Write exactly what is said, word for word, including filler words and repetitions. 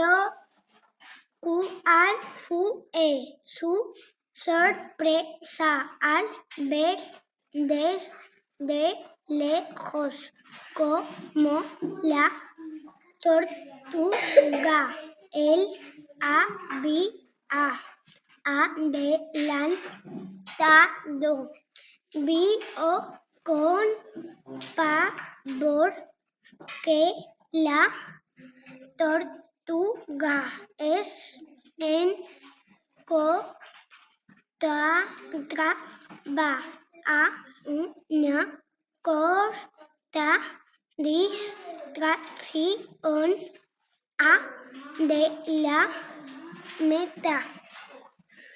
¿Cuál fue su sorpresa al ver desde lejos cómo la tortuga él había adelantado? Vio con pavor que la tortuga encontraba a una corta distracción de la meta.